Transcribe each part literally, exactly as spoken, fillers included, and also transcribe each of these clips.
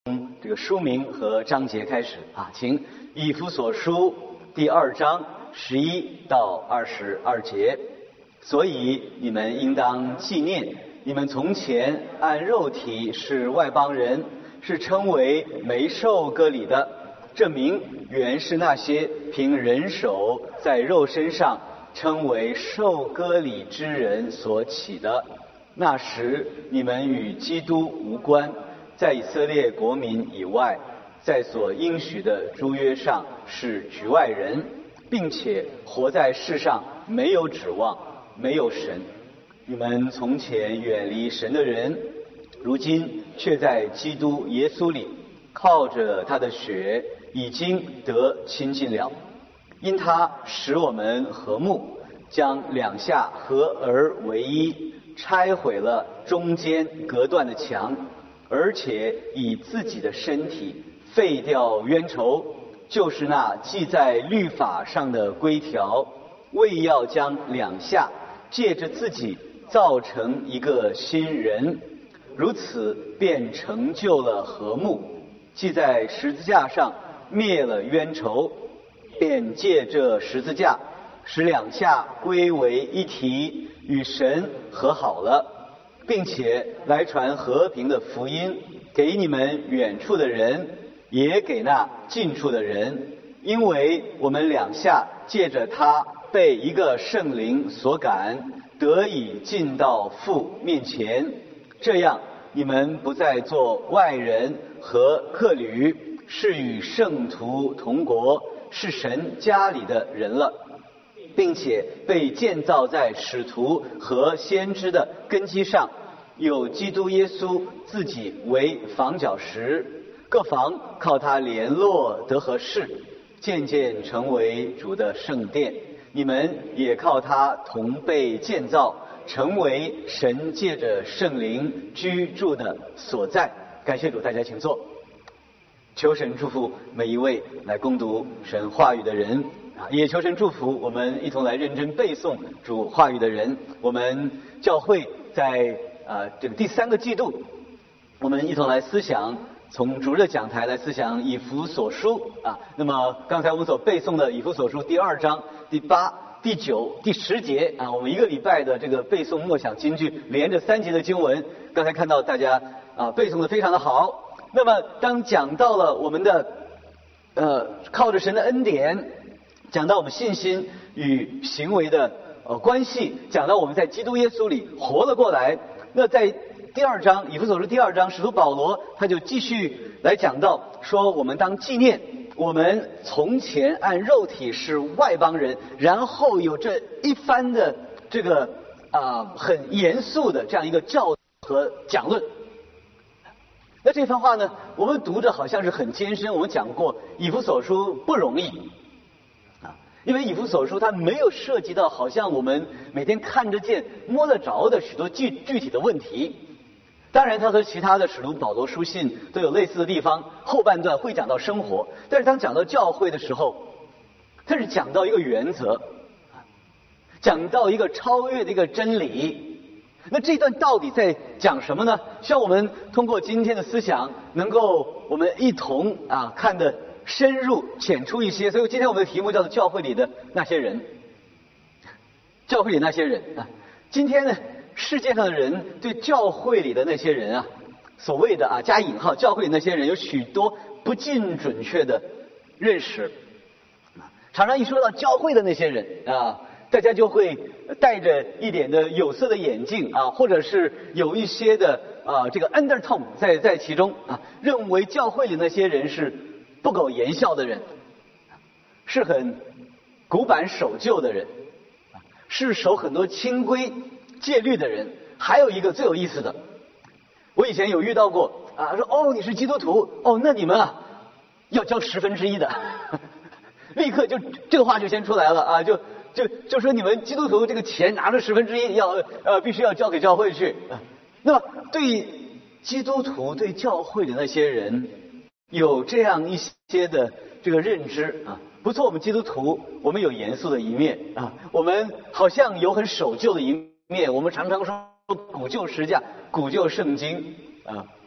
这个书名和章节开始啊，请以弗所书第二章十一到二十二节。所以你们应当纪念，你们从前按肉体是外邦人，是称为没受割礼的，这名原是那些凭人手在肉身上称为受割礼之人所起的。那时你们与基督无关，在以色列国民以外，在所应许的诸约上是局外人，并且活在世上没有指望，没有神。你们从前远离神的人，如今却在基督耶稣里靠着他的血已经得亲近了。因他使我们和睦，将两下合而为一，拆毁了中间隔断的墙，而且以自己的身体废掉冤仇，就是那记在律法上的规条，为要将两下借着自己造成一个新人，如此便成就了和睦。记在十字架上灭了冤仇，便借这十字架使两下归为一体，与神和好了，并且来传和平的福音给你们远处的人，也给那近处的人。因为我们两下借着他被一个圣灵所感，得以进到父面前，这样你们不再做外人和客旅，是与圣徒同国，是神家里的人了，并且被建造在使徒和先知的根基上，有基督耶稣自己为房角石，各房靠他联络得合适，渐渐成为主的圣殿。你们也靠他同被建造，成为神借着圣灵居住的所在。感谢主，大家请坐。求神祝福每一位来攻读神话语的人啊，也求神祝福我们一同来认真背诵主话语的人。我们教会在呃这个第三个季度，我们一同来思想，从主日的讲台来思想以弗所书啊。那么刚才我们所背诵的以弗所书第二章第八、第九、第十节啊，我们一个礼拜的这个背诵默想金句，连着三节的经文，刚才看到大家啊背诵的非常的好。那么当讲到了我们的呃靠着神的恩典，讲到我们信心与行为的呃关系，讲到我们在基督耶稣里活了过来，那在第二章以弗所书第二章，使徒保罗他就继续来讲到说，我们当纪念我们从前按肉体是外邦人，然后有这一番的这个啊、呃、很严肃的这样一个教和讲论。那这番话呢，我们读着好像是很艰深。我们讲过以弗所书不容易啊，因为以弗所书它没有涉及到好像我们每天看得见摸得着的许多具具体的问题。当然它和其他的使徒保罗书信都有类似的地方，后半段会讲到生活，但是当讲到教会的时候，它是讲到一个原则，讲到一个超越的一个真理。那这段到底在讲什么呢？希望我们通过今天的思想，能够我们一同啊看得深入浅出一些。所以今天我们的题目叫做教会里的那些人。教会里那些人啊，今天呢，世界上的人对教会里的那些人啊，所谓的啊加引号教会里那些人有许多不尽准确的认识。常常一说到教会的那些人啊，大家就会戴着一点的有色的眼镜啊，或者是有一些的啊这个 undertone 在在其中啊，认为教会里那些人是不苟言笑的人，是很古板守旧的人，是守很多清规戒律的人。还有一个最有意思的，我以前有遇到过啊，说哦你是基督徒，哦那你们啊要交十分之一的，立刻就这个话就先出来了啊，就就就说你们基督徒这个钱拿着十分之一要呃必须要交给教会去。那么对基督徒对教会的那些人有这样一些的这个认知啊，不错，我们基督徒我们有严肃的一面啊，我们好像有很守旧的一面，我们常常说古旧十架、古旧圣经啊，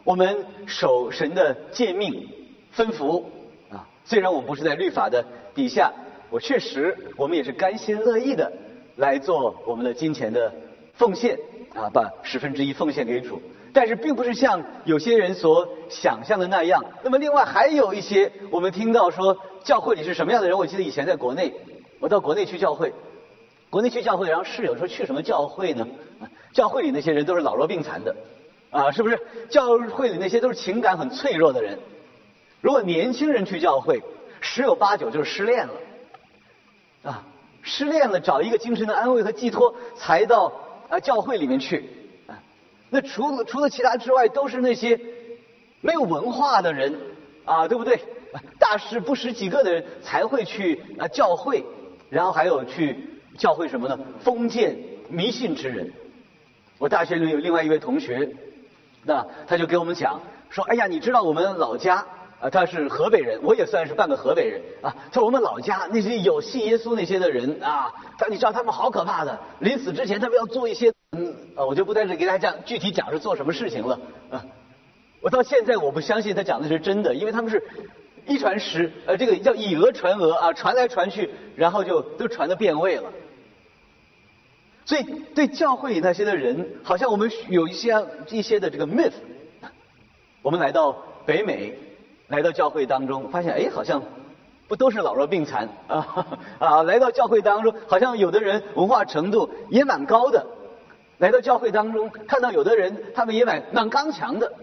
我们守神的诫命吩咐啊，虽然我们不是在律法的底下，我确实我们也是甘心乐意的来做我们的金钱的奉献啊，把十分之一奉献给主。但是并不是像有些人所想象的那样。那么另外还有一些我们听到说教会里是什么样的人，我记得以前在国内，我到国内去教会，国内去教会，然后室友说去什么教会呢？教会里那些人都是老弱病残的啊，是不是？教会里那些都是情感很脆弱的人。如果年轻人去教会，十有八九就是失恋了啊，失恋了找一个精神的安慰和寄托，才到啊教会里面去。那除了除了其他之外，都是那些没有文化的人啊，对不对？大识不识几个的人才会去啊教会，然后还有去教会什么呢？封建迷信之人。我大学里有另外一位同学，那他就给我们讲说，哎呀，你知道我们老家啊，他是河北人，我也算是半个河北人啊。他说我们老家那些有信耶稣那些的人啊，他你知道他们好可怕的，临死之前他们要做一些。嗯啊，我就不在这给大家讲具体讲是做什么事情了啊。我到现在我不相信他讲的是真的，因为他们是一传十，呃，这个叫以讹传讹啊，传来传去，然后就都传得变味了。所以对教会里那些的人，好像我们有一些一些的这个 myth。我们来到北美，来到教会当中，发现哎，好像不都是老弱病残啊啊！来到教会当中，好像有的人文化程度也蛮高的。来到教会当中，看到有的人他们也蛮蛮刚强的。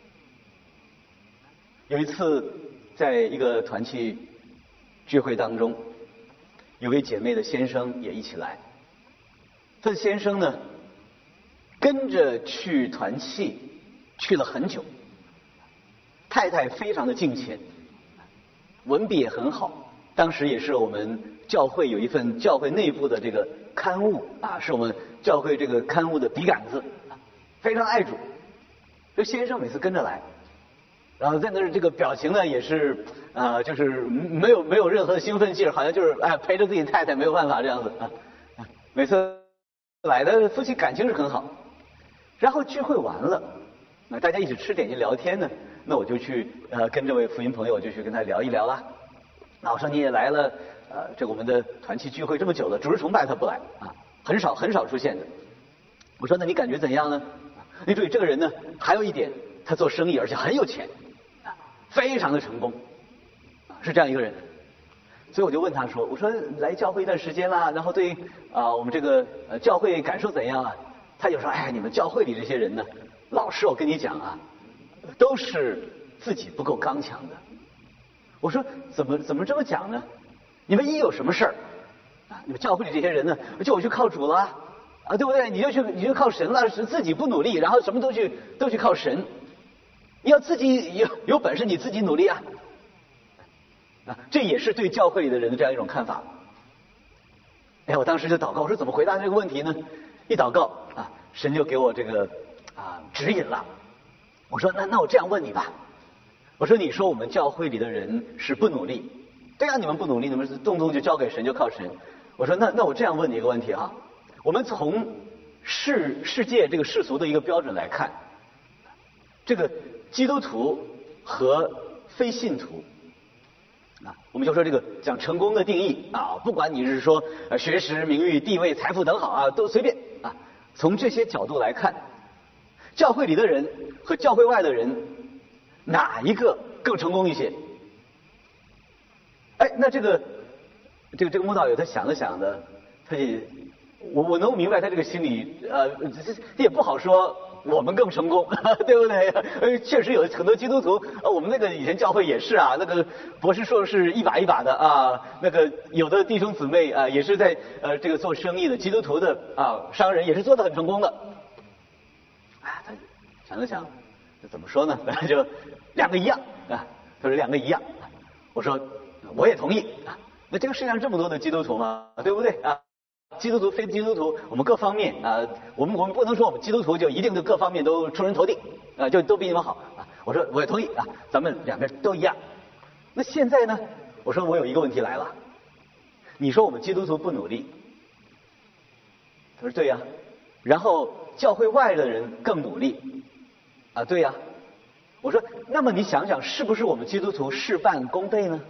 有一次在一个团契聚会当中，有位姐妹的先生也一起来。他的先生呢，跟着去团契去了很久，太太非常的敬虔，文笔也很好。当时也是我们教会有一份教会内部的这个刊物啊，是我们教会这个刊物的笔杆子，非常爱主。这先生每次跟着来，然后在那儿这个表情呢也是啊、呃，就是没有没有任何的兴奋劲儿，好像就是哎陪着自己太太没有办法这样子啊。每次来的夫妻感情是很好。然后聚会完了，那大家一起吃点心聊天呢，那我就去呃跟这位福音朋友就去跟他聊一聊啦。那我说你也来了，呃，这我们的团契聚会这么久了，主日崇拜他不来啊，很少很少出现的。我说那你感觉怎样呢？你注意这个人呢，还有一点，他做生意而且很有钱，非常的成功，是这样一个人。所以我就问他说，我说来教会一段时间啦，然后对啊、呃、我们这个呃教会感受怎样啊？他就说，哎，你们教会里这些人呢，老师我跟你讲啊，都是自己不够刚强的。我说怎么怎么这么讲呢？你们一有什么事儿啊，你们教会里这些人呢，就去靠主了啊，对不对？你就去你就靠神了，是自己不努力，然后什么都去都去靠神。你要自己有有本事，你自己努力啊！啊，这也是对教会里的人的这样一种看法。哎，我当时就祷告，我说怎么回答这个问题呢？一祷告啊，神就给我这个啊指引了。我说那那我这样问你吧。我说你说我们教会里的人是不努力，对啊，你们不努力，你们动不动就交给神就靠神。我说那那我这样问你一个问题啊，我们从世世界这个世俗的一个标准来看，这个基督徒和非信徒啊，我们就说这个讲成功的定义啊，不管你是说呃学识、名誉、地位、财富等好啊，都随便啊，从这些角度来看，教会里的人和教会外的人，哪一个更成功一些？哎，那这个这个这个慕道友他想了想的，他也我我能明白他这个心理，呃，这这也不好说我们更成功，对不对？呃，确实有很多基督徒，呃，我们那个以前教会也是啊，那个博士硕士一把一把的啊，那个有的弟兄姊妹啊，也是在呃这个做生意的基督徒的啊商人，也是做得很成功的。啊，他想了想。怎么说呢？就两个一样啊，他说两个一样。我说我也同意啊。那这个世界上这么多的基督徒嘛，对不对啊？基督徒、非基督徒，我们各方面啊，我们我们不能说我们基督徒就一定就各方面都出人头地啊，就都比你们好啊。我说我也同意啊，咱们两个都一样。那现在呢？我说我有一个问题来了，你说我们基督徒不努力，他说对呀、啊，然后教会外的人更努力。啊，对呀、啊， 我说，那么你想想，是不是我们基督徒事半功倍呢？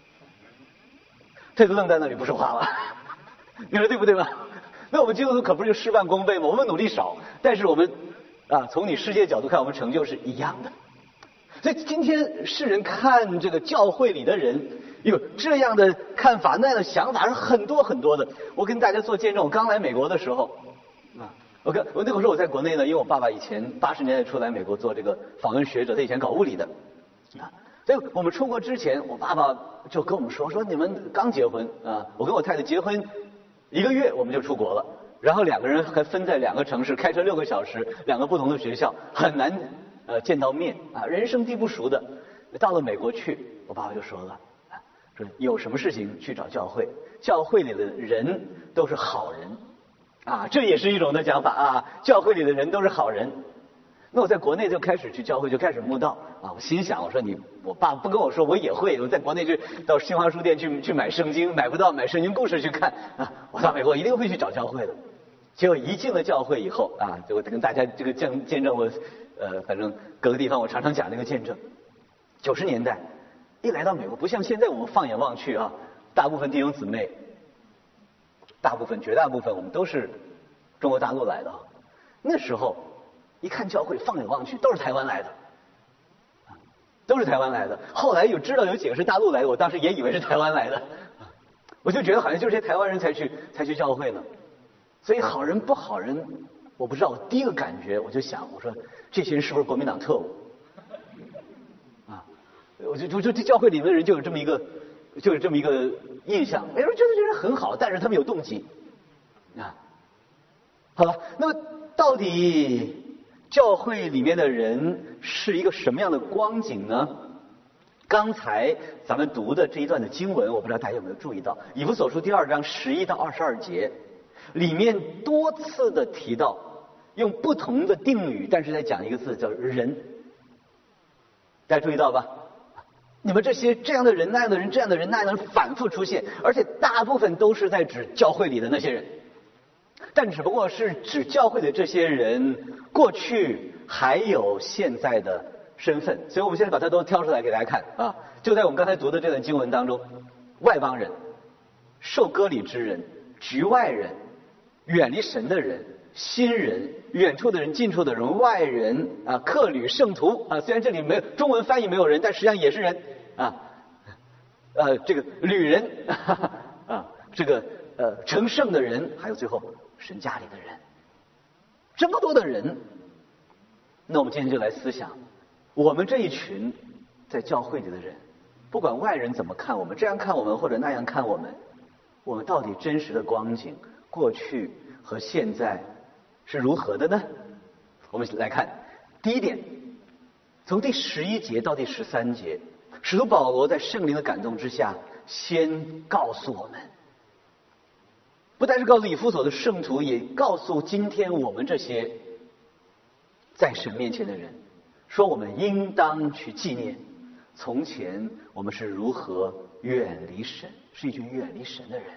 他就愣在那里不说话了。你说对不对吧？那我们基督徒可不是事半功倍吗？我们努力少，但是我们啊，从你世界角度看，我们成就是一样的。所以今天世人看这个教会里的人有这样的看法，那样的想法是很多很多的。我跟大家做见证，我刚来美国的时候啊，我跟我那个时候我在国内呢，因为我爸爸以前八十年代初来美国做这个访问学者，他以前搞物理的啊，所以我们出国之前，我爸爸就跟我们说说你们刚结婚啊，我跟我太太结婚一个月我们就出国了，然后两个人还分在两个城市，开车六个小时，两个不同的学校，很难呃见到面啊，人生地不熟的。到了美国去，我爸爸就说了，说有什么事情去找教会，教会里的人都是好人啊，这也是一种的讲法啊，教会里的人都是好人。那我在国内就开始去教会，就开始慕道啊。我心想，我说你，我爸不跟我说，我也会。我在国内就到新华书店去去买圣经，买不到买圣经故事去看啊。我到美国一定会去找教会的。结果一进了教会以后啊，就跟大家这个见见证我，呃，反正各个地方我常常讲那个见证。九十年代一来到美国，不像现在我们放眼望去啊，大部分弟兄姊妹，大部分绝大部分我们都是中国大陆来的。那时候一看教会，放眼望去都是台湾来的，都是台湾来的。后来有知道有几个是大陆来的，我当时也以为是台湾来的，我就觉得好像就是这些台湾人才去才去教会呢。所以好人不好人，我不知道。我第一个感觉我就想，我说这些人是不是国民党特务？啊，我就就就这教会里面的人就有这么一个，就有这么一个印象。有人觉得这人很好，但是他们有动机啊。好了，那么到底教会里面的人是一个什么样的光景呢？刚才咱们读的这一段的经文，我不知道大家有没有注意到，以弗所书第二章十一到二十二节，里面多次的提到，用不同的定语，但是在讲一个字叫人。大家注意到吧？你们这些这样的人、那样的人、这样的人、那样的人反复出现，而且大部分都是在指教会里的那些人。但只不过是指教会的这些人过去还有现在的身份，所以我们现在把它都挑出来给大家看啊。就在我们刚才读的这段经文当中，外邦人、受割礼之人、局外人、远离神的人、新人、远处的人、近处的人、外人啊、客旅、圣徒啊。虽然这里没有中文翻译没有人，但实际上也是人啊。呃，这个旅人啊，这个呃成圣的人，还有最后神家里的人，这么多的人，那我们今天就来思想，我们这一群在教会里的人，不管外人怎么看我们，这样看我们或者那样看我们，我们到底真实的光景，过去和现在是如何的呢？我们来看第一点，从第十一节到第十三节，使徒保罗在圣灵的感动之下，先告诉我们。不但是告诉以弗所的圣徒，也告诉今天我们这些在神面前的人，说我们应当去纪念从前我们是如何远离神，是一群远离神的人。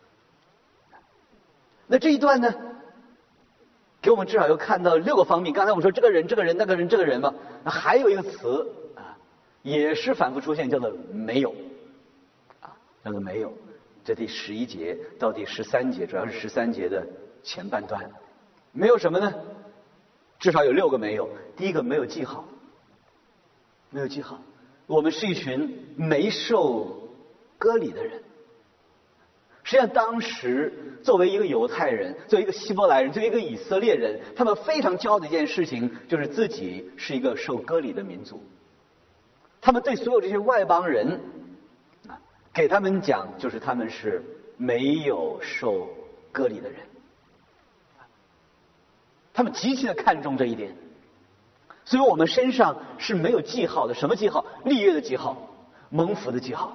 那这一段呢，给我们至少又看到六个方面。刚才我们说这个人、这个人、那个人、这个人嘛，那还有一个词啊，也是反复出现，叫做没有啊，叫做没有。这第十一节到第十三节，主要是十三节的前半段，没有什么呢？至少有六个没有。第一个，没有记号，没有记号。我们是一群没受割礼的人。实际上，当时作为一个犹太人，作为一个希伯来人，作为一个以色列人，他们非常骄傲的一件事情，就是自己是一个受割礼的民族。他们对所有这些外邦人给他们讲，就是他们是没有受割礼的人，他们极其的看重这一点。所以我们身上是没有记号的。什么记号？立约的记号，蒙福的记号。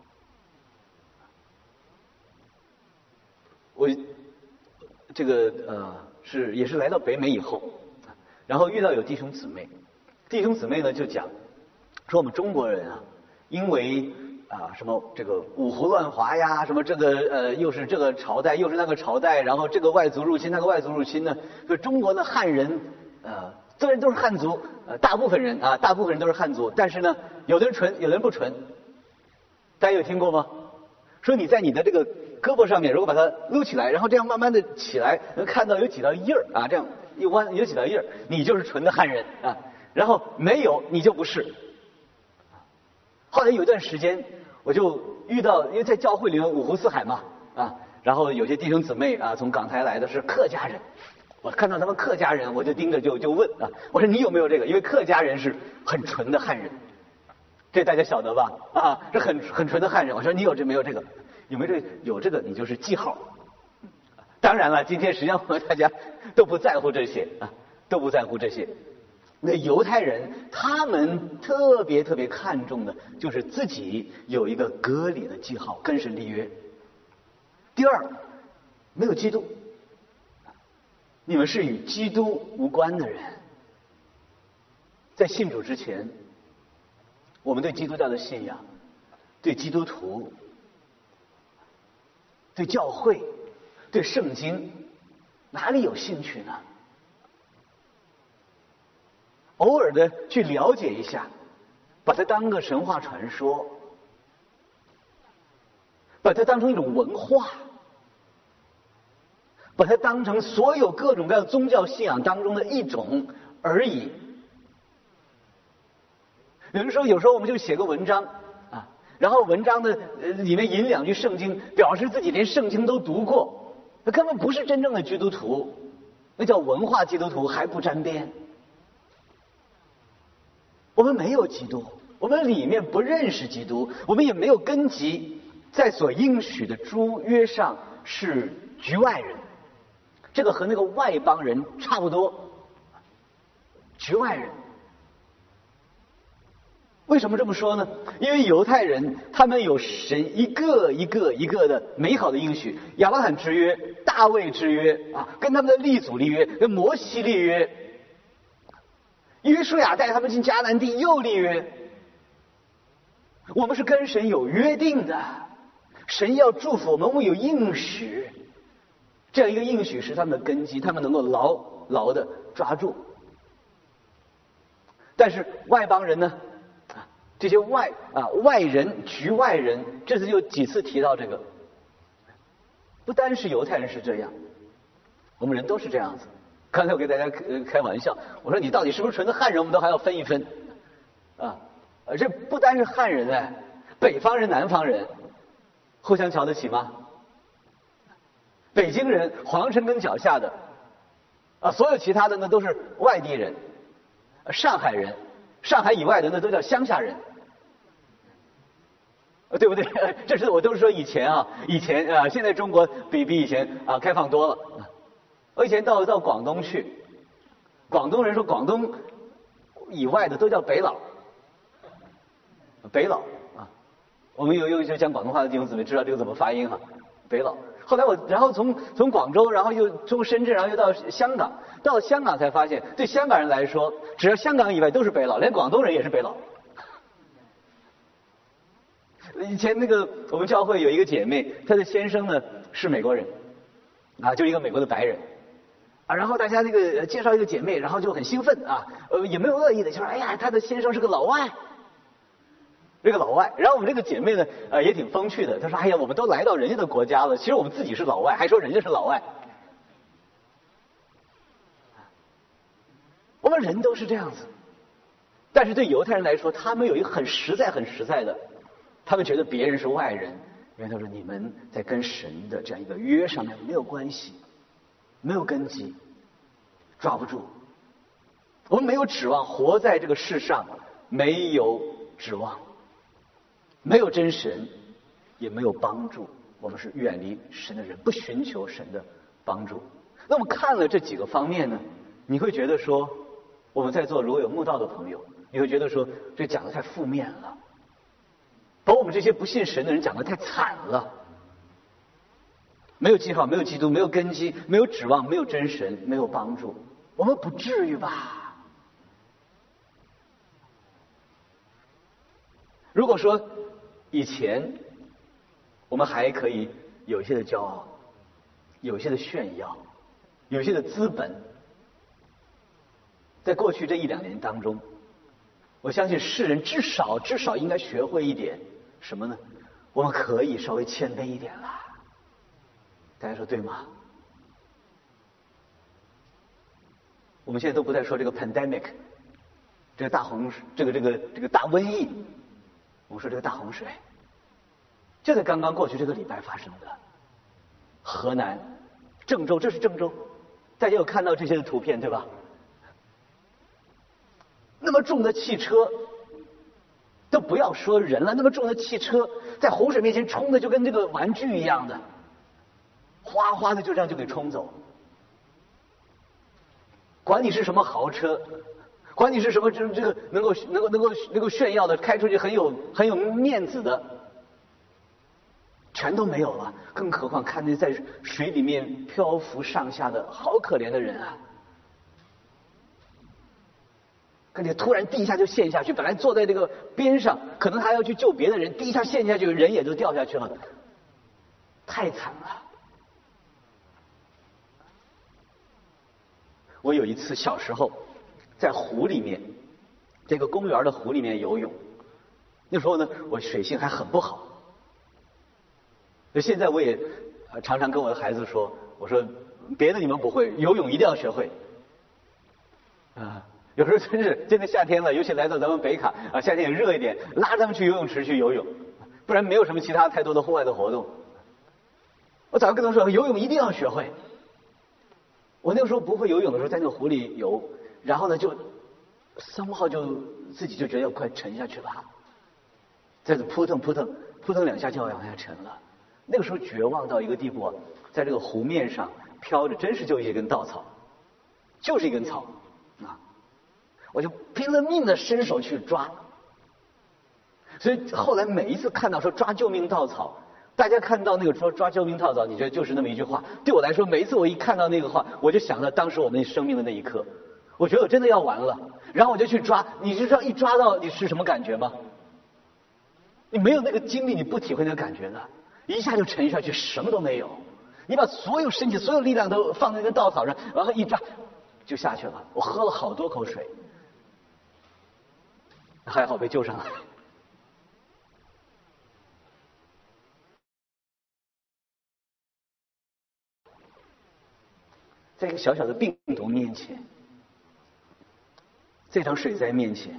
我这个呃是也是来到北美以后，然后遇到有弟兄姊妹，弟兄姊妹呢就讲说我们中国人啊，因为啊，什么这个五胡乱华呀，什么这个呃，又是这个朝代，又是那个朝代，然后这个外族入侵，那个外族入侵呢，所以中国的汉人呃这人都是汉族，呃，大部分人啊，大部分人都是汉族，但是呢，有的人纯，有的人不纯。大家有听过吗？说你在你的这个胳膊上面，如果把它撸起来，然后这样慢慢的起来，能看到有几道印儿啊，这样一弯有几道印儿，你就是纯的汉人啊。然后没有你就不是。后来有一段时间，我就遇到，因为在教会里面五湖四海嘛啊，然后有些弟兄姊妹啊从港台来的是客家人。我看到他们客家人，我就盯着就就问啊，我说你有没有这个？因为客家人是很纯的汉人，这大家晓得吧？啊，是很很纯的汉人。我说你有这没有这个？有没有这个？有这个你就是记号。当然了，今天实际上我们大家都不在乎这些啊，都不在乎这些。那犹太人他们特别特别看重的就是自己有一个割礼的记号，跟神立约。第二，没有基督。你们是与基督无关的人，在信主之前，我们对基督教的信仰、对基督徒、对教会、对圣经，哪里有兴趣呢？偶尔的去了解一下，把它当个神话传说，把它当成一种文化。把它当成所有各种各样宗教信仰当中的一种而已。有的时候，有时候我们就写个文章啊，然后文章的呃里面引两句圣经，表示自己连圣经都读过，那根本不是真正的基督徒，那叫文化基督徒，还不沾边。我们没有基督，我们里面不认识基督，我们也没有根基，在所应许的诸约上是局外人。这个和那个外邦人差不多，局外人。为什么这么说呢？因为犹太人他们有神一个一个一个的美好的应许，亚伯拉罕之约、大卫之约啊，跟他们的立祖立约，跟摩西立约，约书亚带他们进迦南地又立约。我们是跟神有约定的，神要祝福我们，我们有应许。这样一个应许是他们的根基，他们能够牢牢的抓住。但是外邦人呢？啊，这些外啊外人、局外人，这次就几次提到这个。不单是犹太人是这样，我们人都是这样子。刚才我给大家开玩笑，我说你到底是不是纯的汉人，我们都还要分一分。啊，这不单是汉人哎，北方人、南方人，互相瞧得起吗？北京人，皇城根脚下的，啊，所有其他的呢都是外地人，上海人，上海以外的那都叫乡下人，对不对？这是我都是说以前啊，以前啊，现在中国比比以前啊开放多了。我以前到到广东去，广东人说广东以外的都叫北佬，北佬啊，我们有有一些讲广东话的弟兄姊妹知道这个怎么发音哈，北佬。后来我，然后从从广州，然后又从深圳，然后又到香港，到香港才发现，对香港人来说，只要香港以外都是北佬，连广东人也是北佬。以前那个我们教会有一个姐妹，她的先生呢是美国人，啊，就一个美国的白人，啊，然后大家那个介绍一个姐妹，然后就很兴奋啊，呃，也没有恶意的，就说哎呀，她的先生是个老外。这个老外，然后我们这个姐妹呢，呃，也挺风趣的。她说：“哎呀，我们都来到人家的国家了，其实我们自己是老外，还说人家是老外。”我们人都是这样子，但是对犹太人来说，他们有一个很实在、很实在的，他们觉得别人是外人，因为他说你们在跟神的这样一个约上面没有关系，没有根基，抓不住。我们没有指望活在这个世上，没有指望。没有真神，也没有帮助，我们是远离神的人，不寻求神的帮助。那么看了这几个方面呢，你会觉得说，我们在座如果有慕道的朋友，你会觉得说，这讲的太负面了，把我们这些不信神的人讲的太惨了，没有记号，没有基督，没有根基，没有指望，没有真神，没有帮助，我们不至于吧？如果说以前我们还可以有一些的骄傲，有一些的炫耀，有一些的资本， 在过去这一两年当中，我相信世人至少至少应该学会一点什么呢？我们可以稍微谦卑一点了。大家说对吗？我们现在都不再说这个 pandemic， 这个大洪这个这个这个大瘟疫，我们说这个大洪水，就在刚刚过去这个礼拜发生的。河南郑州，这是郑州，大家有看到这些的图片对吧？那么重的汽车，都不要说人了，那么重的汽车在洪水面前冲的就跟这个玩具一样的，哗哗的就这样就给冲走。管你是什么豪车，管你是什么这这个能够能够能够能够炫耀的，开出去很有很有面子的，全都没有了。更何况看那在水里面漂浮上下的好可怜的人啊！看见突然第一下就陷下去，本来坐在这个边上，可能还要去救别的人，第一下陷下去，人也就掉下去了，太惨了。我有一次小时候在湖里面，这个公园的湖里面游泳，那时候呢我水性还很不好。现在我也常常跟我的孩子说，我说别的你们不会，游泳一定要学会啊。有时候真是现在夏天了，尤其来到咱们北卡啊，夏天也热一点，拉他们去游泳池去游泳，不然没有什么其他太多的户外的活动。我早上跟他们说，游泳一定要学会。我那个时候不会游泳的时候，在那个湖里游，然后呢就somehow就自己就觉得要快沉下去了，再次扑腾扑腾扑腾两下就要往下沉了。那个时候绝望到一个地步，在这个湖面上飘着，真是就一根稻草，就是一根草啊！我就拼了命的伸手去抓。所以后来每一次看到说抓救命稻草，大家看到那个说抓救命稻草，你觉得就是那么一句话。对我来说，每一次我一看到那个话，我就想到当时我们生命的那一刻，我觉得我真的要完了，然后我就去抓。你知道一抓到你是什么感觉吗？你没有那个经历，你不体会那个感觉的，一下就沉下去，什么都没有。你把所有身体、所有力量都放在那根稻草上，然后一抓就下去了。我喝了好多口水，还好被救上来。在一个小小的病毒面前，这场水灾面前，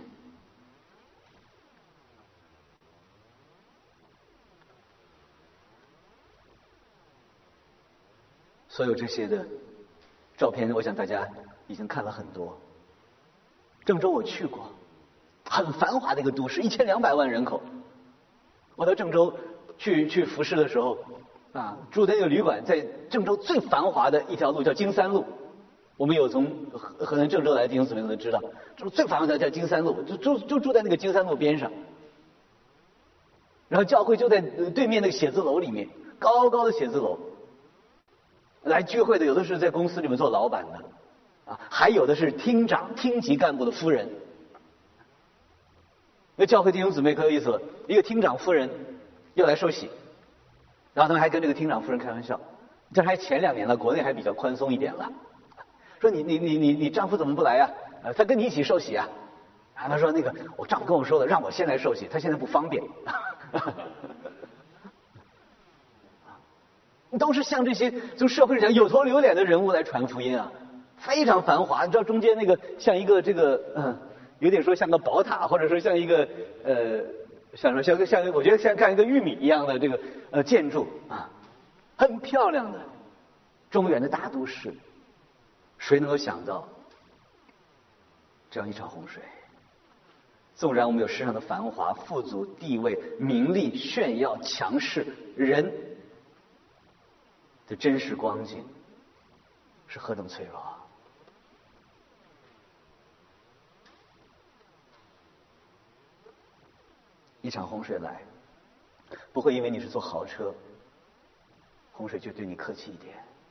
所有这些的照片，我想大家已经看了很多。郑州我去过，很繁华的一个都市，一千两百万人口。我到郑州去去服侍的时候，啊，住的那个旅馆在郑州最繁华的一条路叫金三路。我们有从河河南郑州来的弟兄姊妹可能知道，就是最繁华的叫金三路，就住就住在那个金三路边上。然后教会就在对面那个写字楼里面，高高的写字楼。来聚会的有的是在公司里面做老板的，啊，还有的是厅长、厅级干部的夫人。那教会弟兄姊妹可有意思了，一个厅长夫人要来受洗，然后他们还跟这个厅长夫人开玩笑，这还前两年了，国内还比较宽松一点了，说你你你你你丈夫怎么不来呀？呃，他跟你一起受洗啊？啊，他说那个我丈夫跟我说了，让我先来受洗，他现在不方便。都是像这些从社会上有头有脸的人物来传福音啊，非常繁华。你知道中间那个像一个这个嗯，有点说像个宝塔，或者说像一个呃，像说像个像我觉得像看一个玉米一样的这个呃建筑啊，很漂亮的中原的大都市。谁能够想到这样一场洪水？纵然我们有世上的繁华、富足、地位、名利、炫耀、强势，人的真实光景是何等脆弱啊！一场洪水来，不会因为你是坐豪车，洪水就对你客气一点；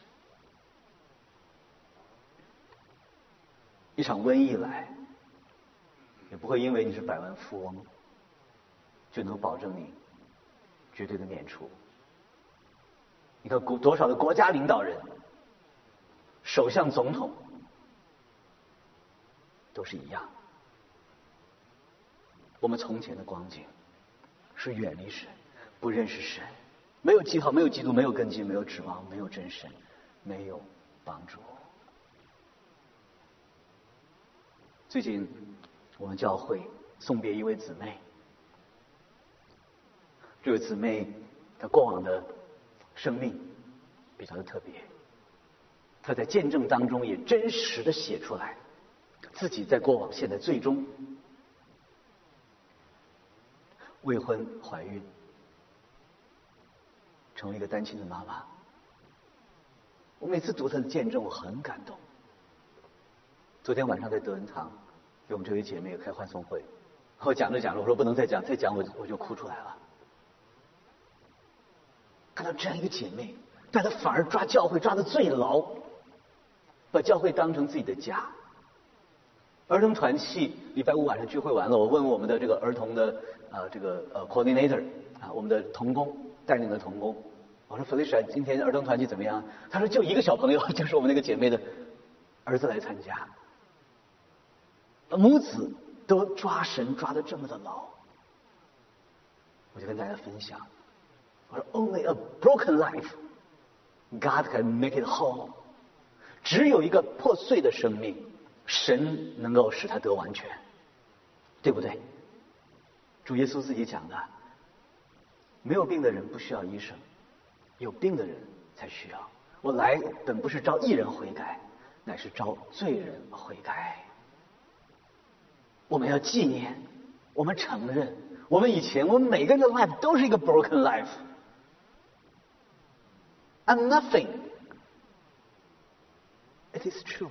一场瘟疫来，也不会因为你是百万富翁，就能保证你绝对的免除。你看国多少的国家领导人、首相、总统， 都是一样。我们从前的光景是远离神，不认识神，没有记号，没有基督，没有根基，没有指望，没有真神，没有帮助。最近我们教会送别一位姊妹，这位姊妹她过往的生命比较的特别，她在见证当中也真实的写出来自己在过往现在最终未婚怀孕，成为一个单亲的妈妈。我每次读她的见证我很感动。昨天晚上在德恩堂给我们这位姐妹开欢送会，我讲着讲着我说不能再讲，再讲我我就哭出来了。看到这样一个姐妹，但她反而抓教会抓得最牢，把教会当成自己的家。儿童团契礼拜五晚上聚会完了，我问我们的这个儿童的呃这个呃 coordinator 啊，我们的童工带领的童工，我说 Felicia 今天儿童团契怎么样？他说就一个小朋友，就是我们那个姐妹的儿子来参加。母子都抓神抓得这么的牢，我就跟大家分享，我说 Only a broken life God can make it whole， 只有一个破碎的生命，神能够使他得完全，对不对？主耶稣自己讲的，没有病的人不需要医生，有病的人才需要。我来本不是招义人悔改，乃是招罪人悔改。我们要纪念，我们承认，我们以前我们每个人的 life 都是一个 broken life。 I'm nothing. It is true.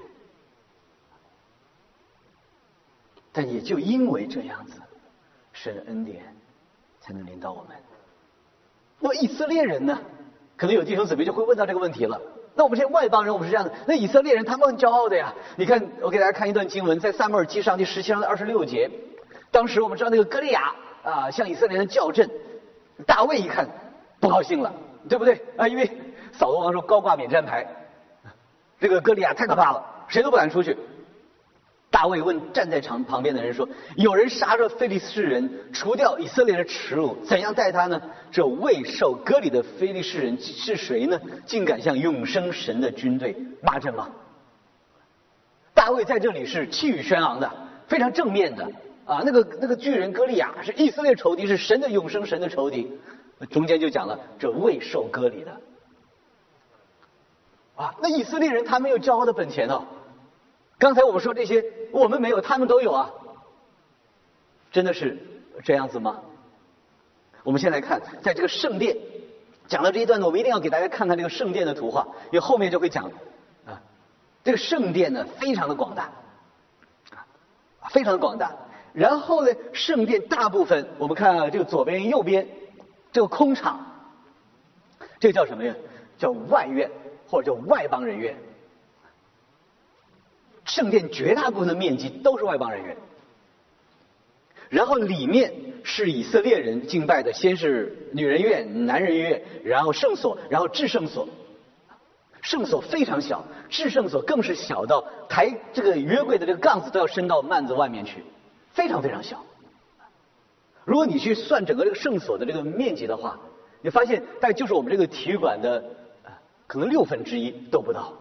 但也就因为这样子，神的恩典才能临到我们。那么以色列人呢？可能有弟兄姊妹就会问到这个问题了。那我们这些外邦人，我们是这样的。那以色列人他们很骄傲的呀。你看，我给大家看一段经文，在撒母耳记上第十七章的二十六节。当时我们知道那个歌利亚啊，向以色列人叫阵，大卫一看不高兴了，对不对啊？因为扫罗王说高挂免战牌，这个歌利亚太可怕了，谁都不敢出去。大卫问站在场旁边的人说：“有人杀着非利士人，除掉以色列的耻辱，怎样待他呢？这未受割礼的非利士人是谁呢？竟敢向永生神的军队骂阵吗？”大卫在这里是气宇轩昂的，非常正面的啊。那个那个巨人歌利亚是以色列仇敌，是神的永生神的仇敌。中间就讲了这未受割礼的啊，那以色列人他没有骄傲的本钱哦。刚才我们说这些，我们没有，他们都有啊。真的是这样子吗？我们先来看，在这个圣殿讲到这一段呢，我们一定要给大家看看这个圣殿的图画，因为后面就会讲啊，这个圣殿呢非常的广大啊，非常的广大。然后呢，圣殿大部分我们看啊，这个左边右边这个空场，这个叫什么呀？叫外院或者叫外邦人院。圣殿绝大部分的面积都是外邦人院，然后里面是以色列人敬拜的，先是女人院、男人院，然后圣所，然后至圣所。圣所非常小，至圣所更是小到抬这个约柜的这个杠子都要伸到幔子外面去，非常非常小。如果你去算整个这个圣所的这个面积的话，你发现大概就是我们这个体育馆的可能六分之一都不到。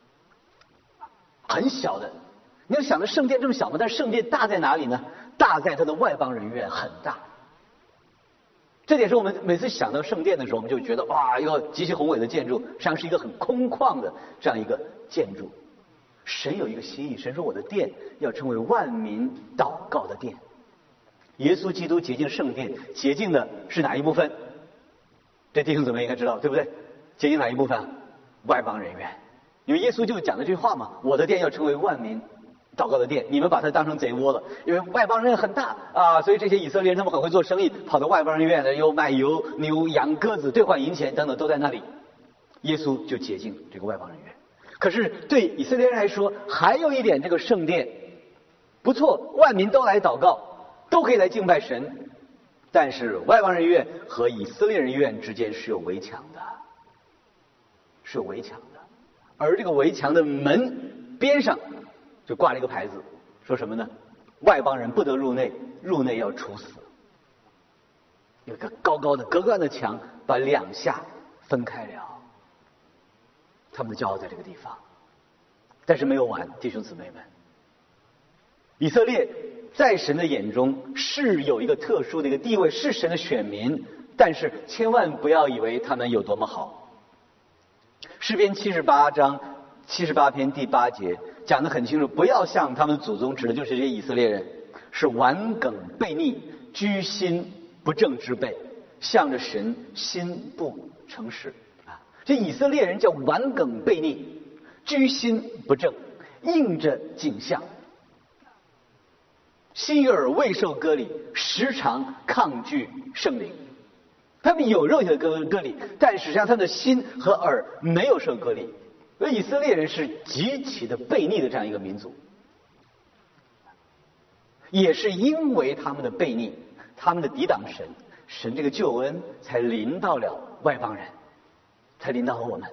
很小的，你要想着圣殿这么小吗？但是圣殿大在哪里呢？大在它的外邦人院很大。这点是我们每次想到圣殿的时候，我们就觉得哇，一个极其宏伟的建筑，实际上是一个很空旷的这样一个建筑。神有一个心意，神说我的殿要成为万民祷告的殿。耶稣基督洁净圣殿，洁净的是哪一部分？这弟兄姊妹应该知道，对不对？洁净哪一部分？外邦人院。因为耶稣就讲了这句话嘛，我的殿要成为万民祷告的殿，你们把它当成贼窝了。因为外邦人很大啊，所以这些以色列人他们很会做生意，跑到外邦人院的又卖油、牛、羊、鸽子兑换银钱等等都在那里。耶稣就洁净这个外邦人院。可是对以色列人来说，还有一点，这个圣殿不错，万民都来祷告，都可以来敬拜神，但是外邦人院和以色列人院之间是有围墙的，是有围墙的。而这个围墙的门边上就挂了一个牌子， 说什么呢？外邦人不得入内，入内要处死。有一个高高的隔断的墙，把两下分开了。他们的骄傲在这个地方，但是没有完，弟兄姊妹们，以色列在神的眼中是有一个特殊的一个地位，是神的选民，但是千万不要以为他们有多么好。诗篇七十八章七十八篇第八节讲得很清楚，不要像他们祖宗，指的就是这些以色列人，是顽梗悖逆、居心不正之辈，向着神心不诚实啊！这以色列人叫顽梗悖逆、居心不正，应着景象，心与耳未受割礼，时常抗拒圣灵。他们有肉体的割割礼，但实际上他们的心和耳没有受割礼。而以色列人是极其的悖逆的这样一个民族，也是因为他们的悖逆，他们的抵挡神，神这个救恩才临到了外邦人，才临到了我们。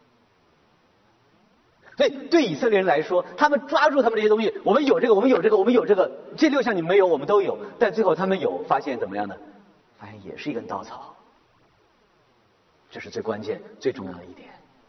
所以对以色列人来说，他们抓住他们这些东西，我们有这个，我们有这个，我们有这个，这六项你没有，我们都有，但最后他们有，发现怎么样呢？发现也是一根稻草。这是最关键、最重要的一点。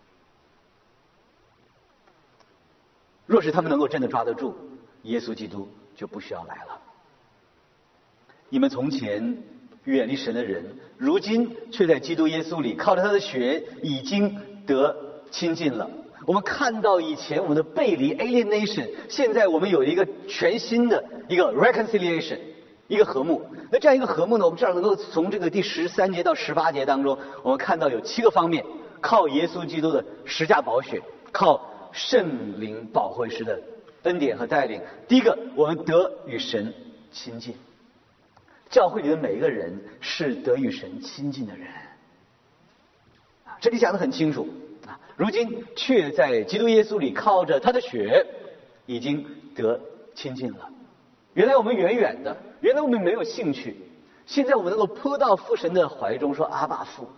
若是他们能够真的抓得住，耶稣基督就不需要来了。你们从前远离神的人，如今却在基督耶稣里靠着他的血已经得亲近了。我们看到以前我们的背离 alienation， 现在我们有一个全新的一个 reconciliation， 一个和睦。那这样一个和睦呢，我们至少能够从这个第十三节到十八节当中，我们看到有七个方面，靠耶稣基督的十架宝血，靠圣灵保惠师的恩典和带领。第一个，我们得与神亲近。教会里的每一个人是得与神亲近的人，这里讲得很清楚啊。如今却在基督耶稣里靠着他的血已经得亲近了。原来我们远远的，原来我们没有兴趣，现在我们能够扑到父神的怀中，说阿爸父。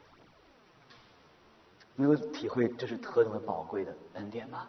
能够体会这是何等的宝贵的恩典吗？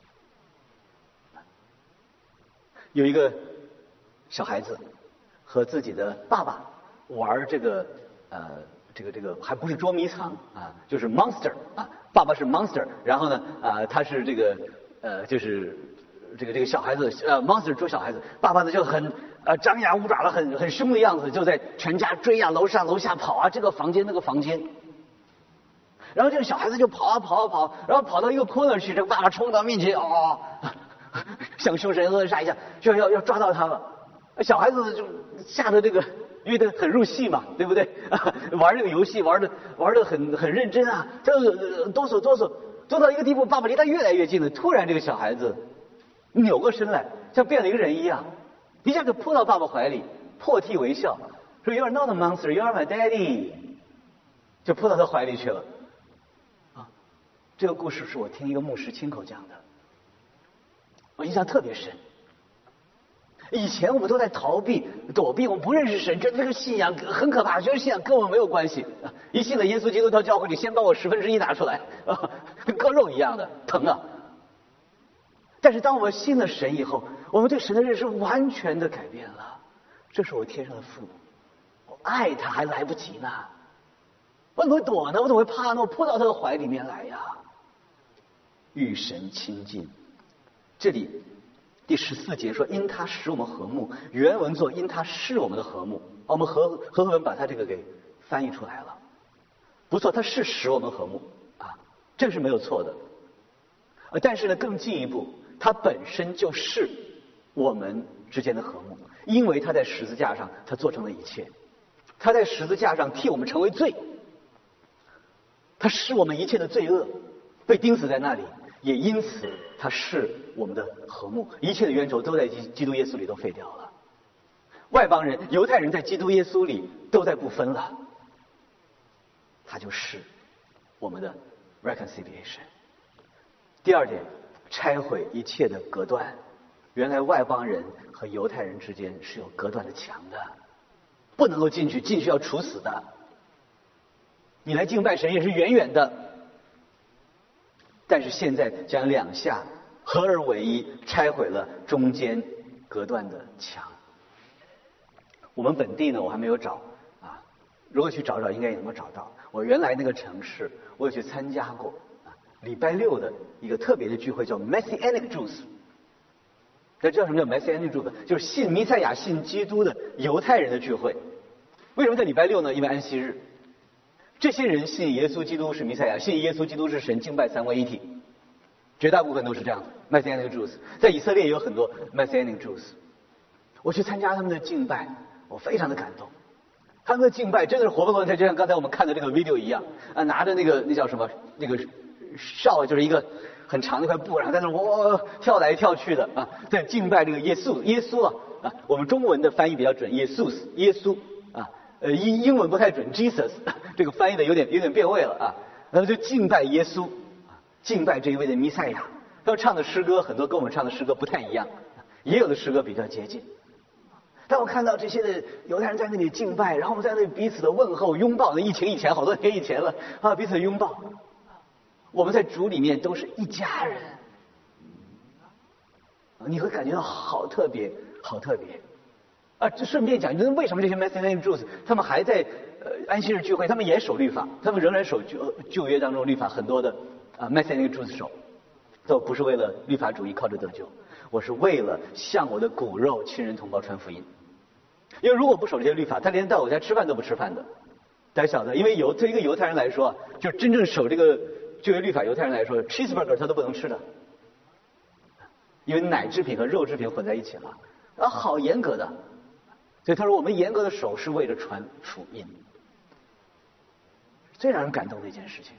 有一个小孩子和自己的爸爸玩这个呃这个这个还不是捉迷藏啊，就是 monster 啊，爸爸是 monster， 然后呢啊他是这个呃就是这个这个小孩子呃 monster 捉小孩子，爸爸呢就很呃张牙舞爪的很很凶的样子，就在全家追啊，楼上楼下跑啊，这个房间那个房间。然后这个小孩子就跑啊跑啊跑，然后跑到一个 corner 去，这个爸爸冲到面前，哦，像凶神恶煞一样，就要要抓到他了。小孩子就吓得这个，因为他很入戏嘛，对不对？玩这个游戏玩的玩的很很认真啊，这个哆嗦哆嗦，哆到一个地步，爸爸离他越来越近了。突然这个小孩子扭过身来，像变了一个人一样，一下就扑到爸爸怀里，破涕为笑，说 "You are not a monster, you are my daddy"， 就扑到他怀里去了。这个故事是我听一个牧师亲口讲的，我印象特别深。以前我们都在逃避、躲避，我们不认识神，这这个信仰很可怕，觉得信仰跟我们没有关系。一信了耶稣基督到教会里，先把我十分之一拿出来，啊，跟割肉一样的疼啊。但是当我们信了神以后，我们对神的认识完全的改变了。这是我天上的父，我爱他还来不及呢，我怎么会躲呢？我怎么会怕呢？我扑到他的怀里面来呀！与神亲近，这里第十四节说因他使我们和睦，原文作因他是我们的和睦，我们和和合文把它这个给翻译出来了，不错，他是使我们和睦啊，这个是没有错的。呃，但是呢，更进一步，他本身就是我们之间的和睦，因为他在十字架上他做成了一切，他在十字架上替我们成为罪，他使我们一切的罪恶被钉死在那里。也因此他是我们的和睦，一切的冤仇都在基督耶稣里都废掉了。外邦人、犹太人在基督耶稣里都在不分了，他就是我们的 reconciliation。 第二点，拆毁一切的隔断。原来外邦人和犹太人之间是有隔断的墙的，不能够进去，进去要处死的。你来敬拜神也是远远的，但是现在将两下合而为一，拆毁了中间隔断的墙。我们本地呢，我还没有找啊，如果去找找，应该也能够找到。我原来那个城市，我也去参加过啊，礼拜六的一个特别的聚会，叫 Messianic Jews。大家知道什么叫 Messianic Jews？ 就是信弥赛亚、信基督的犹太人的聚会。为什么在礼拜六呢？因为安息日。这些人信耶稣基督是弥赛亚，信耶稣基督是神，敬拜三位一体，绝大部分都是这样的。Messianic Jews 在以色列也有很多 Messianic Jews。我去参加他们的敬拜，我非常的感动。他们的敬拜真的是活蹦乱跳，就像刚才我们看的这个 video 一样啊，拿着那个那叫什么那个哨，就是一个很长的一块布，然后在那哇跳来跳去的啊，在敬拜这个耶稣耶稣啊啊，我们中文的翻译比较准，耶稣耶稣啊。呃，英英文不太准 ，Jesus 这个翻译的有点有点变味了啊。那么就敬拜耶稣，敬拜这一位的弥赛亚。他们唱的诗歌很多跟我们唱的诗歌不太一样，也有的诗歌比较接近。当我看到这些的犹太人在那里敬拜，然后我们在那里彼此的问候、拥抱，那疫情以前好多年以前了啊，彼此的拥抱。我们在主里面都是一家人，你会感觉到好特别，好特别。啊，就顺便讲，为什么这些 Messianic Jews 他们还在呃安息日聚会，他们也守律法，他们仍然守旧旧约当中律法，很多的啊 Messianic Jews 守，都不是为了律法主义靠着得救，我是为了向我的骨肉亲人同胞传福音。因为如果不守这些律法，他连到我家吃饭都不吃饭的。大家晓得，因为犹对一个犹太人来说，就真正守这个旧约律法犹太人来说 ，cheeseburger 他都不能吃的，因为奶制品和肉制品混在一起了，啊，好严格的。所以他说，我们严格的守是为了传福音，最让人感动的一件事情，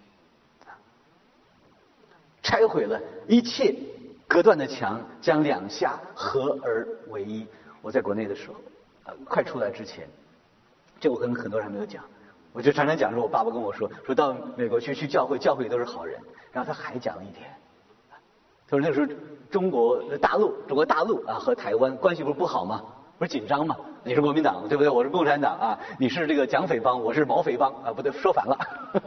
拆毁了一切隔断的墙，将两下合而为一。我在国内的时候，呃，快出来之前，这我跟很多人还没有讲，我就常常讲说，我爸爸跟我说，说到美国去去教会，教会里都是好人。然后他还讲了一点，他说那个时候中国大陆，中国大陆啊和台湾关系不是不好吗？不是紧张吗？你是国民党对不对？我是共产党啊！你是这个蒋匪帮，我是毛匪帮啊！不对，说反了。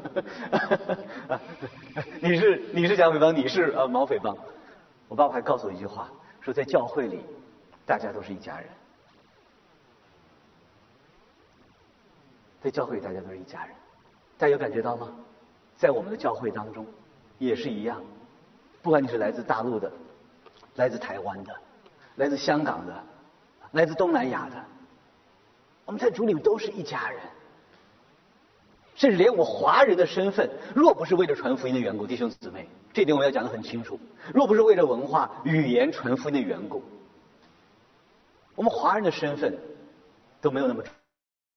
你是你是蒋匪帮，你是呃毛匪帮。我爸爸还告诉我一句话，说在教会里，大家都是一家人。在教会里，大家都是一家人。大家有感觉到吗？在我们的教会当中，也是一样。不管你是来自大陆的，来自台湾的，来自香港的。来自东南亚的，我们在主里面都是一家人，甚至连我华人的身份，若不是为了传福音的缘故，弟兄姊妹，这点我要讲得很清楚。若不是为了文化语言传福音的缘故，我们华人的身份都没有那么重要。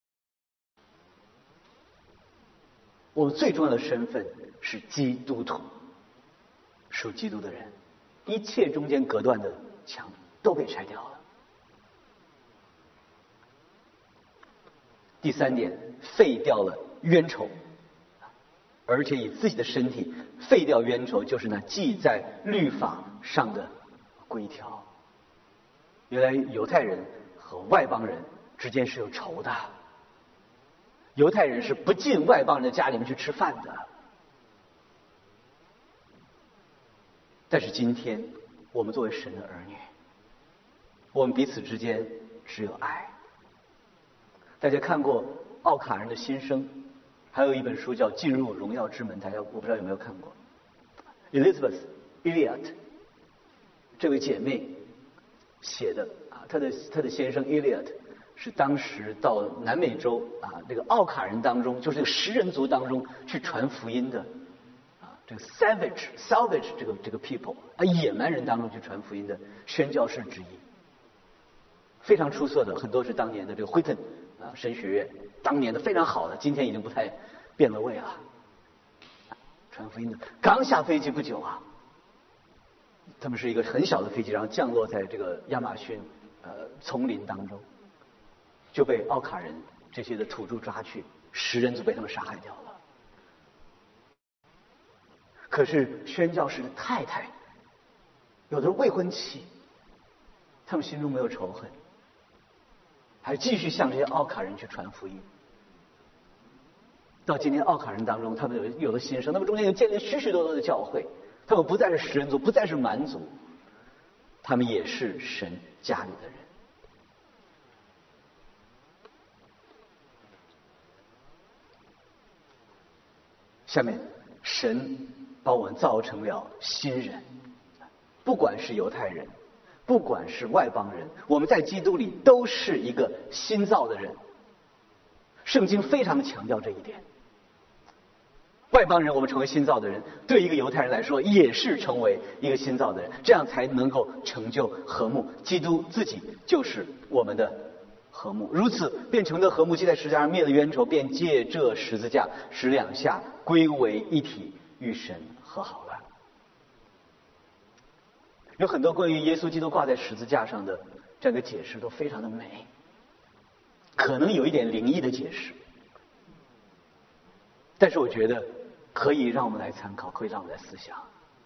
我们最重要的身份是基督徒，属基督的人，一切中间隔断的墙都被拆掉了。第三点，废掉了冤仇，而且以自己的身体废掉冤仇，就是那记在律法上的规条。原来犹太人和外邦人之间是有仇的，犹太人是不进外邦人的家里面去吃饭的。但是今天我们作为神的儿女，我们彼此之间只有爱。大家看过奥卡人的心声，还有一本书叫《进入荣耀之门》，大家我不知道有没有看过。Elizabeth Elliot 这位姐妹写的啊，她的她的先生 Elliot 是当时到南美洲啊这个奥卡人当中，就是这个食人族当中去传福音的啊，这个 savage salvage 这个这个 people 啊野蛮人当中去传福音的宣教士之一，非常出色的，很多是当年的这个惠顿啊神学院当年的非常好的，今天已经不太变了味了。传福音的刚下飞机不久啊，他们是一个很小的飞机，然后降落在这个亚马逊呃丛林当中，就被奥卡人这些的土著抓去，食人族被他们杀害掉了。可是宣教士的太太，有的是未婚妻，他们心中没有仇恨，还继续向这些奥卡人去传福音。到今天奥卡人当中，他们有有了新生，他们中间又建立许许多多的教会，他们不再是食人族，不再是蛮族， 他们也是神家里的人。下面，神把我们造成了新人，不管是犹太人，不管是外邦人，我们在基督里都是一个新造的人。圣经非常的强调这一点。外邦人我们成为新造的人，对一个犹太人来说也是成为一个新造的人，这样才能够成就和睦。基督自己就是我们的和睦，如此便成的和睦，既在十字架上灭了冤仇，便借这十字架使两下归为一体，与神和好了。有很多关于耶稣基督挂在十字架上的这样的解释都非常的美，可能有一点灵异的解释，但是我觉得可以让我们来参考，可以让我们来思想。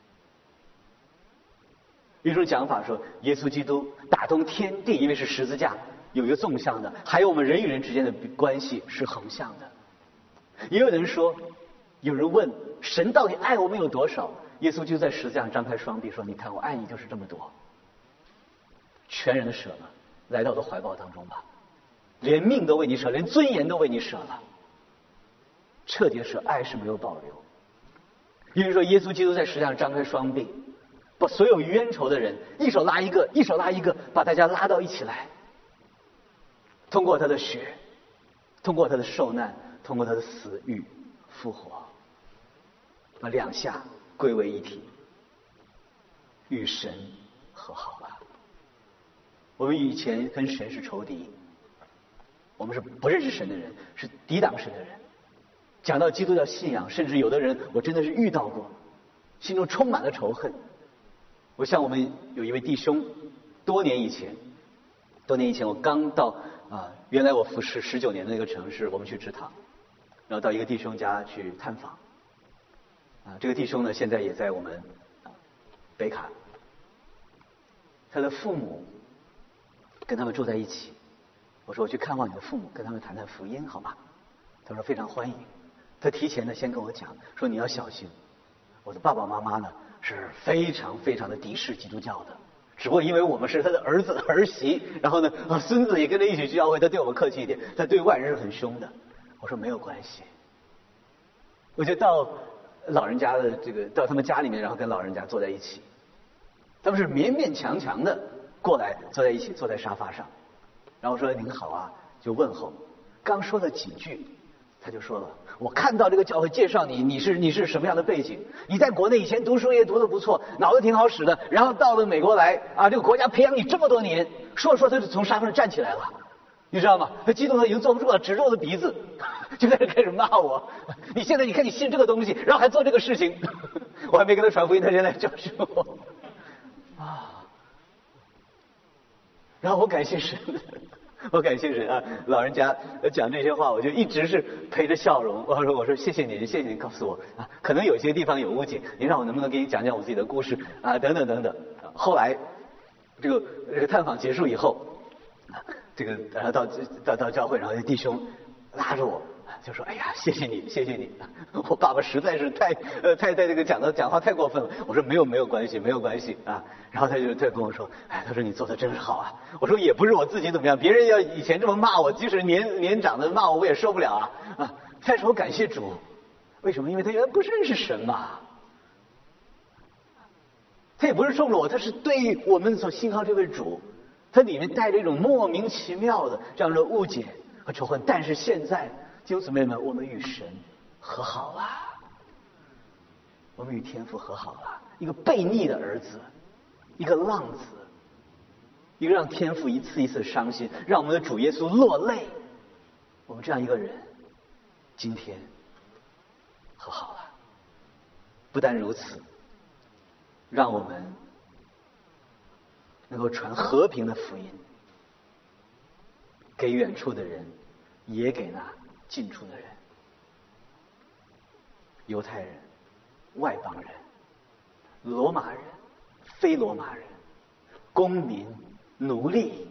有一种讲法说，耶稣基督打通天地，因为是十字架，有一个纵向的，还有我们人与人之间的关系是横向的。也有人说，有人问神到底爱我们有多少？耶稣就在十字架上张开双臂说：“你看，我爱你就是这么多。”全然的舍了，来到我的怀抱当中吧，连命都为你舍，连尊严都为你舍了，彻底的舍，爱是没有保留。因为说耶稣基督在十字架上张开双臂，把所有冤仇的人一手拉一个，一手拉一个，把大家拉到一起来。通过他的血，通过他的受难，通过他的死与复活，把两下归为一体，与神和好了。我们以前跟神是仇敌，我们是不认识神的人，是抵挡神的人。讲到基督教信仰，甚至有的人我真的是遇到过，心中充满了仇恨。我像我们有一位弟兄，多年以前，多年以前我刚到啊，原来我服侍十九年的那个城市，我们去职堂，然后到一个弟兄家去探访。啊，这个弟兄呢，现在也在我们啊北卡，他的父母跟他们住在一起。我说我去看望你的父母，跟他们谈谈福音好吗？他说非常欢迎。他提前呢先跟我讲说你要小心，我的爸爸妈妈呢是非常非常的敌视基督教的，只不过因为我们是他的儿子儿媳，然后呢啊孙子也跟着一起去教会，他对我们客气一点，他对外人是很凶的。我说没有关系，我就到老人家的这个到他们家里面，然后跟老人家坐在一起，他们是勉勉强强的过来坐在一起，坐在沙发上，然后说您好啊，就问候，刚说了几句。他就说了，我看到这个教会介绍你，你是你是什么样的背景？你在国内以前读书也读得不错，脑子挺好使的，然后到了美国来啊，这个国家培养你这么多年，说着说他就从沙发上站起来了，你知道吗？他激动的已经坐不住了，指着我的鼻子，就在这开始骂我。你现在你看你信这个东西，然后还做这个事情，我还没跟他传福音，他现在教训我啊。然后我感谢神。我感谢神啊！老人家讲这些话，我就一直是陪着笑容。我说：“我说谢谢您，谢谢您告诉我啊，可能有些地方有误解，您让我能不能给你讲讲我自己的故事啊？等等等等。”后来这个这个探访结束以后，这个然后到到到教会，然后弟兄拉着我就说：“哎呀，谢谢你，谢谢你！我爸爸实在是太呃太太这个讲的讲话太过分了。”我说：“没有没有关系，没有关系啊。”然后他就他就跟我说：“哎，他说你做的真是好啊。”我说：“也不是我自己怎么样，别人要以前这么骂我，即使年年长的骂我，我也受不了啊啊！”但是我感谢主，为什么？因为他原来不认识神嘛，他也不是冲着我，他是对我们所信靠这位主，他里面带着一种莫名其妙的这样的误解和仇恨。但是现在弟兄姊妹们，我们与神和好了，我们与天父和好了。一个悖逆的儿子，一个浪子，一个让天父一次一次伤心，让我们的主耶稣落泪。我们这样一个人，今天和好了。不但如此，让我们能够传和平的福音，给远处的人，也给那近处的人，犹太人、外邦人、罗马人、非罗马人、公民、奴隶，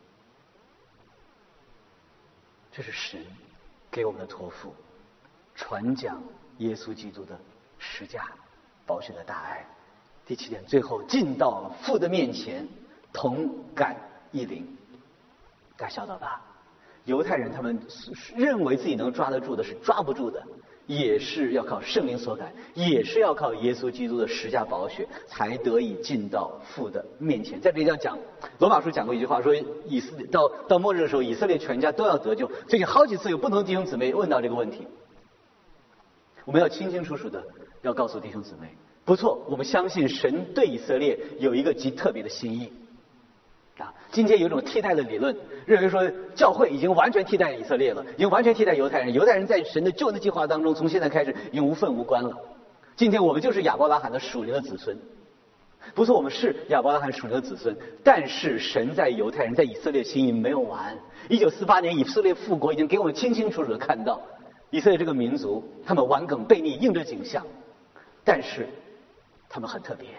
这是神给我们的托付，传讲耶稣基督的十架宝血的大爱。 第七点，最后进到父的面前，同感一灵。大家晓得吧？犹太人他们认为自己能抓得住的是抓不住的，也是要靠圣灵所感，也是要靠耶稣基督的十架宝血才得以进到父的面前。在这里要讲，罗马书讲过一句话，说以色列到到末日的时候，以色列全家都要得救。最近好几次有不同的弟兄姊妹问到这个问题，我们要清清楚楚的要告诉弟兄姊妹，不错，我们相信神对以色列有一个极特别的心意。啊，今天有一种替代的理论，认为说教会已经完全替代以色列了，已经完全替代犹太人，犹太人在神的救恩的计划当中，从现在开始已经无份无关了。今天我们就是亚伯拉罕的属灵的子孙，不错，我们是亚伯拉罕属灵的子孙，但是神在犹太人在以色列心意没有完。一九四八年以色列复国已经给我们清清楚楚的看到，以色列这个民族他们顽梗悖逆，应着景象，但是他们很特别，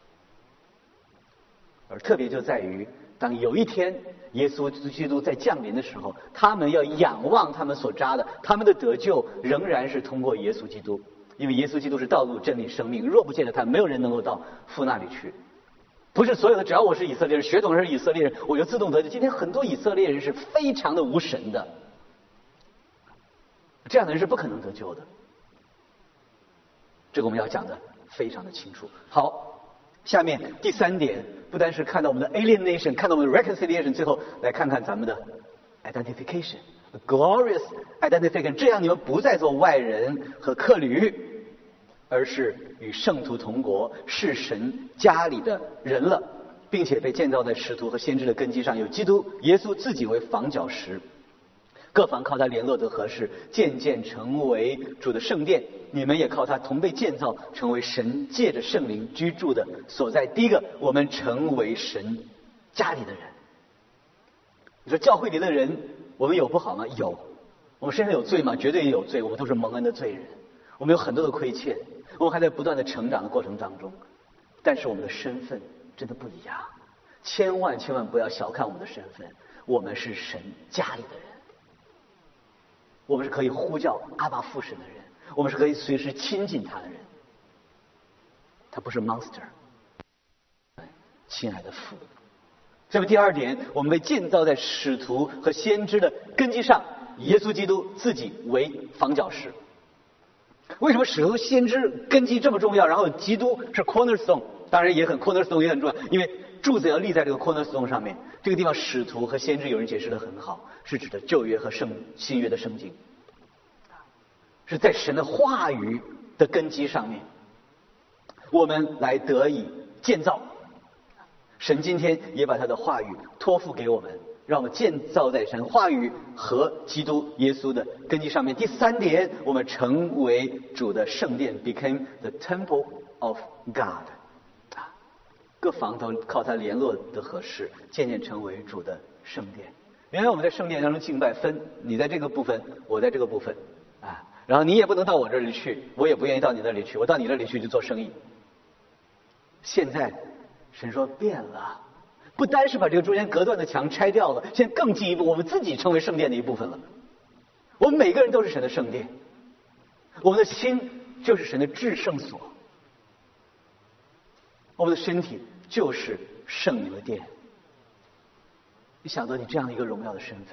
而特别就在于当有一天耶稣基督在降临的时候，他们要仰望他们所扎的，他们的得救仍然是通过耶稣基督，因为耶稣基督是道路真理生命，若不借着他，没有人能够到父那里去。不是所有的只要我是以色列人，血统是以色列人，我就自动得救。今天很多以色列人是非常的无神的，这样的人是不可能得救的，这个我们要讲的非常的清楚。好，下面第三点，不单是看到我们的 alienation， 看到我们的 reconciliation， 最后来看看咱们的 identification， glorious identification， 这样你们不再做外人和客旅，而是与圣徒同国，是神家里的人了，并且被建造在使徒和先知的根基上，有基督耶稣自己为房角石，各房靠他联络得合适，渐渐成为主的圣殿。你们也靠他同被建造，成为神借着圣灵居住的所在。第一个，我们成为神家里的人。你说教会里的人，我们有不好吗？有。我们身上有罪吗？绝对有罪。我们都是蒙恩的罪人，我们有很多的亏欠，我们还在不断的成长的过程当中。但是我们的身份真的不一样，千万千万不要小看我们的身份，我们是神家里的人。我们是可以呼叫阿爸父神的人，我们是可以随时亲近他的人。他不是 monster， 亲爱的父。下面第二点，我们被建造在使徒和先知的根基上，耶稣基督自己为房角石。为什么使徒先知根基这么重要？然后基督是 cornerstone， 当然也很 cornerstone 也很重要，因为柱子要立在这个 cornerstone 上面。这个地方使徒和先知有人解释得很好，是指的旧约和圣新约的圣经，是在神的话语的根基上面，我们来得以建造。神今天也把他的话语托付给我们，让我们建造在神话语和基督耶稣的根基上面。第三点，我们成为主的圣殿 ，became the temple of God。各房都靠它联络的合适，渐渐成为主的圣殿。原来我们在圣殿当中敬拜分，你在这个部分，我在这个部分，啊，然后你也不能到我这里去，我也不愿意到你那里去，我到你那里去就做生意。现在神说变了，不单是把这个中间隔断的墙拆掉了，现在更进一步，我们自己成为圣殿的一部分了。我们每个人都是神的圣殿，我们的心就是神的至圣所。我们的身体就是圣灵的殿。你想到你这样的一个荣耀的身份，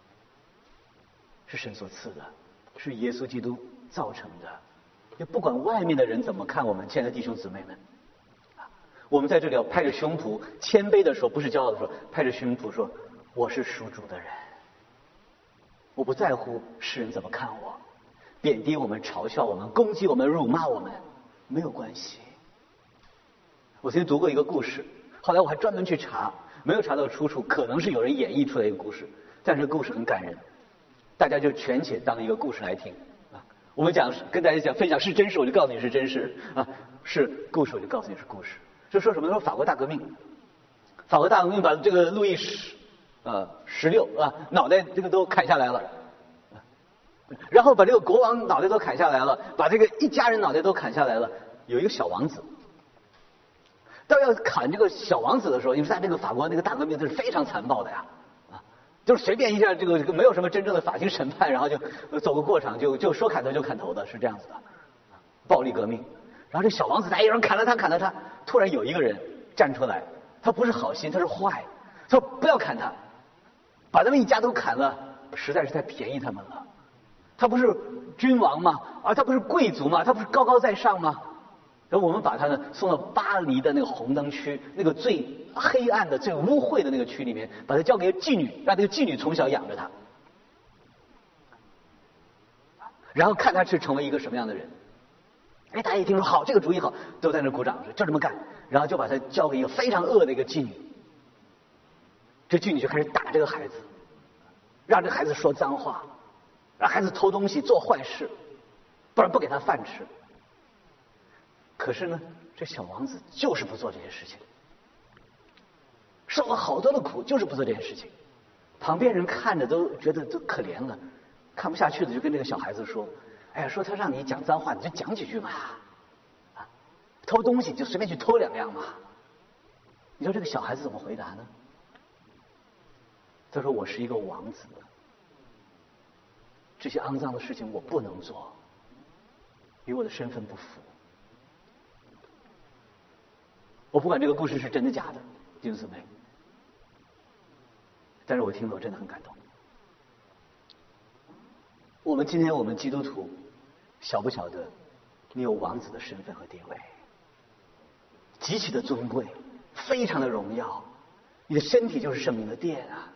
是神所赐的，是耶稣基督造成的。也不管外面的人怎么看我们，亲爱的弟兄姊妹们，我们在这里要拍着胸脯，谦卑的说，不是骄傲的说，拍着胸脯说，我是属主的人，我不在乎世人怎么看我，贬低我们、嘲笑我们、攻击我们、辱骂我们，没有关系。我曾经读过一个故事，后来我还专门去查，没有查到出处，可能是有人演绎出来一个故事，但是故事很感人，大家就全且当一个故事来听啊。我们讲跟大家讲分享是真事，我就告诉你是真事啊；是故事，我就告诉你是故事。就说什么？说法国大革命，法国大革命把这个路易十呃十六啊脑袋这个都砍下来了，然后把这个国王脑袋都砍下来了，把这个一家人脑袋都砍下来了，有一个小王子。到要砍这个小王子的时候，因为在这个法国那个大革命，这是非常残暴的呀，啊，就是随便一下，这个这个没有什么真正的法庭审判，然后就走个过场，就就说砍头就砍头的，是这样子的，暴力革命。 然后这小王子，哎，有人砍了他，砍了他。突然有一个人站出来，他不是好心，他是坏，他说不要砍他，把他们一家都砍了，实在是太便宜他们了。他不是君王吗？啊，他不是贵族吗？他不是高高在上吗？然后我们把他呢送到巴黎的那个红灯区，那个最黑暗的、最污秽的那个区里面，把他交给妓女，让那个妓女从小养着他，然后看他是成为一个什么样的人。哎，大家一听说好，这个主意好，都在那鼓掌，就这么干。然后就把他交给一个非常恶的一个妓女，这妓女就开始打这个孩子，让这个孩子说脏话，让孩子偷东西、做坏事，不然不给他饭吃。可是呢，这小王子就是不做这些事情，受了好多的苦，就是不做这件事情。旁边人看着都觉得都可怜了，看不下去的就跟这个小孩子说：“哎呀，说他让你讲脏话，你就讲几句嘛，啊，偷东西就随便去偷两样嘛。”你说这个小孩子怎么回答呢？他说：“我是一个王子，这些肮脏的事情我不能做，与我的身份不符。”我不管这个故事是真的假的，弟兄姊妹，但是我听了我真的很感动。我们今天我们基督徒晓不晓得你有王子的身份和地位，极其的尊贵，非常的荣耀，你的身体就是圣灵的殿啊，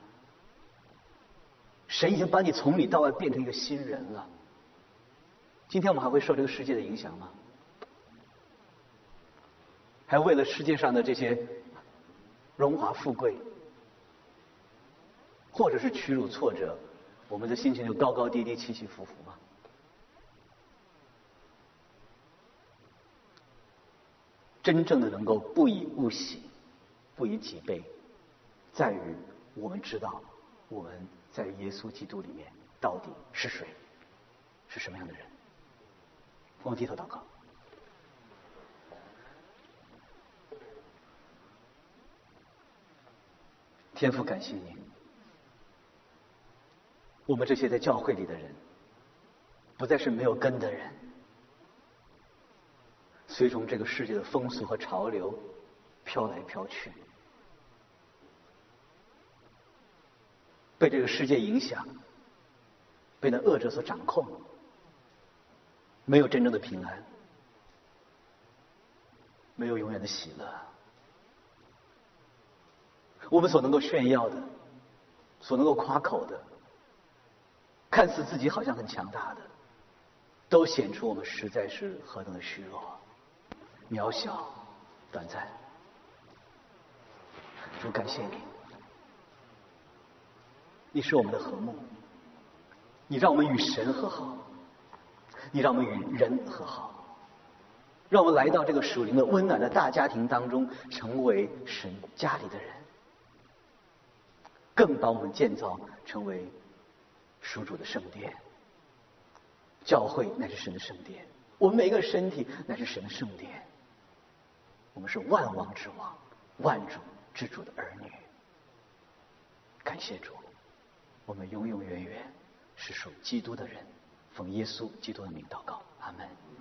神已经把你从里到外变成一个新人了。今天我们还会受这个世界的影响吗？还为了世界上的这些荣华富贵，或者是屈辱挫折，我们的心情就高高低低、起起伏伏吗？真正的能够不以物喜，不以己悲，在于我们知道我们在耶稣基督里面到底是谁，是什么样的人。我们低头祷告。天父，感谢你，我们这些在教会里的人，不再是没有根的人，随从这个世界的风俗和潮流飘来飘去，被这个世界影响，被那恶者所掌控，没有真正的平安，没有永远的喜乐。我们所能够炫耀的，所能够夸口的，看似自己好像很强大的，都显出我们实在是何等的虚弱、渺小、短暂。主，感谢你，你是我们的和睦，你让我们与神和好，你让我们与人和好，让我们来到这个属灵的温暖的大家庭当中，成为神家里的人，更把我们建造成为属主的圣殿。教会乃是神的圣殿，我们每一个身体乃是神的圣殿，我们是万王之王、万主之主的儿女。感谢主，我们永永远远是属基督的人。奉耶稣基督的名祷告，阿门。